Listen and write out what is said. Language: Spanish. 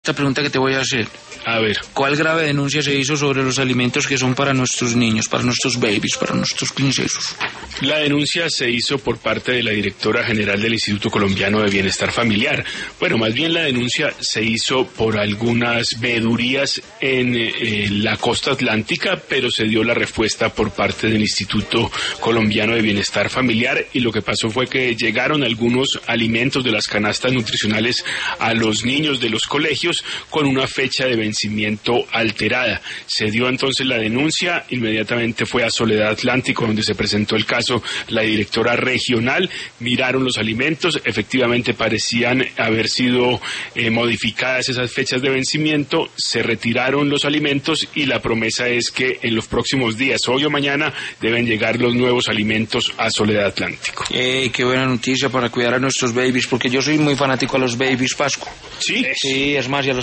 esta pregunta que te voy a hacer. A ver. ¿Cuál grave denuncia se hizo sobre los alimentos que son para nuestros niños, para nuestros babies, para nuestros princesos? La denuncia se hizo por parte de la directora general del Instituto Colombiano de Bienestar Familiar. Bueno, más bien la denuncia se hizo por algunas veedurías en la costa atlántica, pero se dio la respuesta por parte del Instituto Colombiano de Bienestar Familiar, y lo que pasó fue que llegaron algunos alimentos de las canastas nutricionales a los niños de los colegios con una fecha de vencimiento alterada. Se dio entonces la denuncia, inmediatamente fue a Soledad Atlántico, donde se presentó el caso, la directora regional, miraron los alimentos, efectivamente parecían haber sido modificadas esas fechas de vencimiento, se retiraron los alimentos y la promesa es que en los próximos días, hoy o mañana, deben llegar los nuevos alimentos a Soledad Atlántico. Qué buena noticia para cuidar a nuestros babies, porque yo soy muy fanático a los babies, Pascu. ¿Sí? Sí, es más, y a los